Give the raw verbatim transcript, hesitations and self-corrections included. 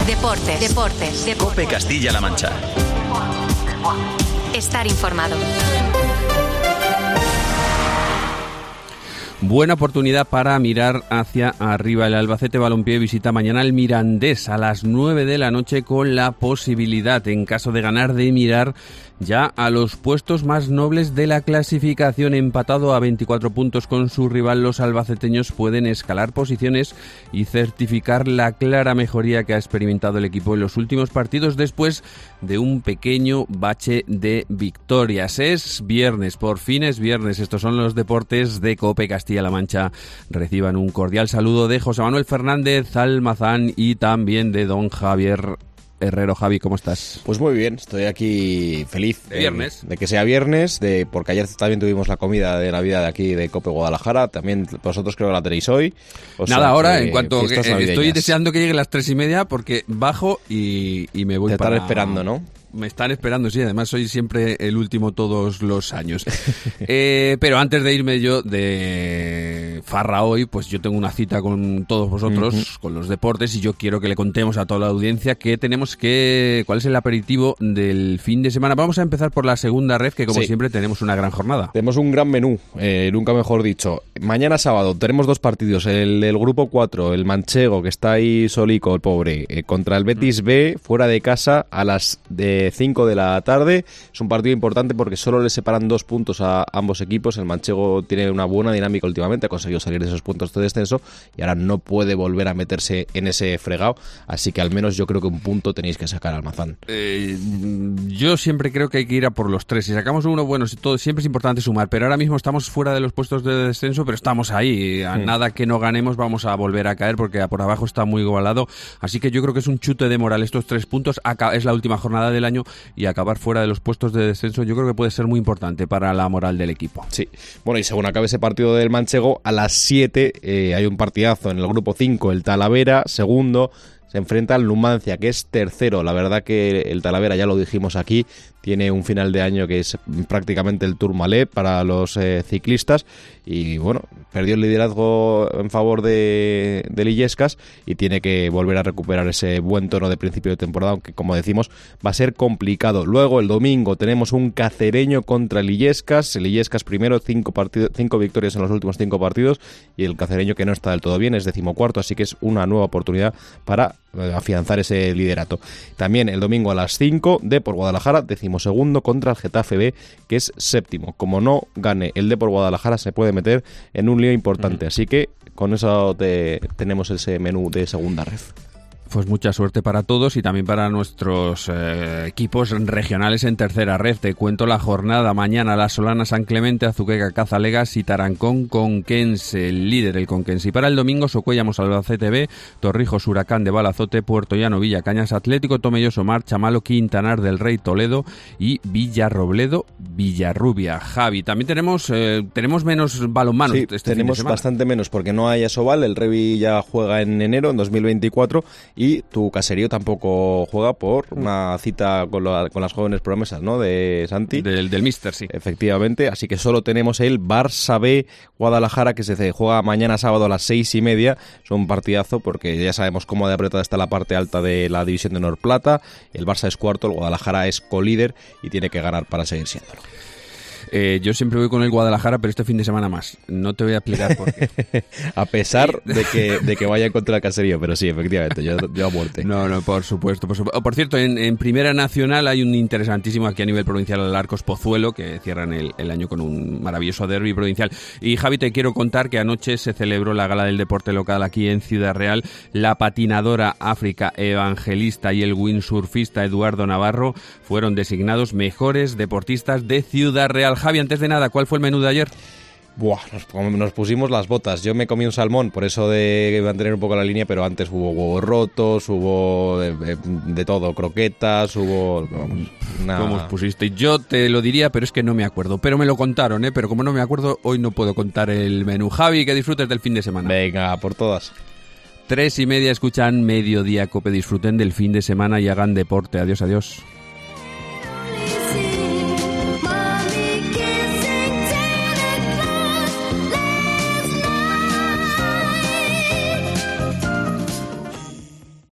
Deportes, deportes, deportes. COPE Castilla-La Mancha. Estar informado. Buena oportunidad para mirar hacia arriba. El Albacete Balompié visita mañana el Mirandés a las nueve de la noche con la posibilidad, en caso de ganar, de mirar ya a los puestos más nobles de la clasificación. Empatado a veinticuatro puntos con su rival, los albaceteños pueden escalar posiciones y certificar la clara mejoría que ha experimentado el equipo en los últimos partidos después de un pequeño bache de victorias. Es viernes, por fin es viernes. Estos son los deportes de COPE Castilla-La Mancha. Reciban un cordial saludo de José Manuel Fernández Almazán y también de don Javier Herrero. Javi, ¿cómo estás? Pues muy bien, estoy aquí feliz de, viernes. de que sea viernes, de porque ayer también tuvimos la comida de Navidad de aquí de COPE Guadalajara, también vosotros creo que la tenéis hoy. O Nada, sea, ahora, en cuanto que, eh, estoy deseando que lleguen las tres y media porque bajo y, y me voy Te para... están esperando, ¿no? Me están esperando, sí, además soy siempre el último todos los años. eh, pero antes de irme yo de farra hoy, pues yo tengo una cita con todos vosotros, uh-huh. con los deportes, y yo quiero que le contemos a toda la audiencia que tenemos que... ¿Cuál es el aperitivo del fin de semana? Vamos a empezar por la segunda ref, que como sí. siempre tenemos una gran jornada. Tenemos un gran menú, eh, nunca mejor dicho. Mañana sábado tenemos dos partidos, el del grupo cuatro, el manchego, que está ahí solico, el pobre, eh, contra el Betis uh-huh. B, fuera de casa, a las de cinco de la tarde. Es un partido importante porque solo le separan dos puntos a ambos equipos. El manchego tiene una buena dinámica últimamente, ha conseguido salir de esos puntos de descenso y ahora no puede volver a meterse en ese fregado, así que al menos yo creo que un punto tenéis que sacar al Mazán. Eh, yo siempre creo que hay que ir a por los tres. Si sacamos uno, bueno, todo, siempre es importante sumar, pero ahora mismo estamos fuera de los puestos de descenso, pero estamos ahí. A hmm. nada que no ganemos vamos a volver a caer porque por abajo está muy igualado, así que yo creo que es un chute de moral estos tres puntos. Es la última jornada del año y acabar fuera de los puestos de descenso yo creo que puede ser muy importante para la moral del equipo. Sí, bueno, y según acabe ese partido del manchego, a las siete eh, hay un partidazo en el grupo cinco, el Talavera, segundo, se enfrenta al Numancia, que es tercero. La verdad que el Talavera, ya lo dijimos aquí, tiene un final de año que es prácticamente el Tourmalet para los eh, ciclistas y bueno, perdió el liderazgo en favor de, de Illescas y tiene que volver a recuperar ese buen tono de principio de temporada, aunque como decimos va a ser complicado. Luego el domingo tenemos un cacereño contra el Illescas, el Illescas primero, cinco, partido, cinco victorias en los últimos cinco partidos y el cacereño que no está del todo bien, es decimocuarto, así que es una nueva oportunidad para afianzar ese liderato. También el domingo a las cinco, Depor Guadalajara, decimosegundo contra el Getafe B, que es séptimo. Como no gane el Depor Guadalajara se puede meter en un lío importante, así que con eso te, tenemos ese menú de segunda ref. Pues mucha suerte para todos y también para nuestros eh, equipos regionales en tercera ref. Te cuento la jornada. Mañana La Solana, San Clemente, Azuqueca, Cazalegas y Tarancón, Conquense, el líder el Conquense. Y para el domingo, Socuellamos, Albacete B, Torrijos, Huracán de Balazote, Puerto Llano, Villacañas, Atlético, Tomelloso, Mar, Chamalo, Quintanar del Rey, Toledo y Villarrobledo, Villarrubia. Javi, también tenemos eh, tenemos menos balonmano. Sí, este tenemos bastante menos porque no hay Asobal. El Revi ya juega en enero, en dos mil veinticuatro. Y tu caserío tampoco juega por una cita con, la, con las jóvenes promesas, ¿no? De Santi. Del, del Míster, sí. Efectivamente, así que solo tenemos el Barça B Guadalajara, que se juega mañana sábado a las seis y media. Es un partidazo porque ya sabemos cómo de apretada está la parte alta de la división de Honor Plata. El Barça es cuarto, el Guadalajara es colíder y tiene que ganar para seguir siéndolo. Eh, yo siempre voy con el Guadalajara, pero este fin de semana más. No te voy a explicar por qué. A pesar de que, de que vaya contra el caserío, pero sí, efectivamente, yo, yo a muerte. No, no, por supuesto. Por, supuesto. Por cierto, en, en Primera Nacional hay un interesantísimo aquí a nivel provincial, el Arcos Pozuelo, que cierran el, el año con un maravilloso derbi provincial. Y Javi, te quiero contar que anoche se celebró la gala del deporte local aquí en Ciudad Real. La patinadora África Evangelista y el windsurfista Eduardo Navarro fueron designados mejores deportistas de Ciudad Real. Javi, antes de nada, ¿cuál fue el menú de ayer? Buah, nos, nos pusimos las botas. Yo me comí un salmón, por eso de mantener un poco la línea, pero antes hubo huevos rotos, hubo de, de, de todo, croquetas, hubo... Vamos, una... ¿Cómo os pusiste? Yo te lo diría, pero es que no me acuerdo. Pero me lo contaron, ¿eh? Pero como no me acuerdo, hoy no puedo contar el menú. Javi, que disfrutes del fin de semana. Venga, por todas. Tres y media escuchan Mediodía Cope. Disfruten del fin de semana y hagan deporte. Adiós, adiós.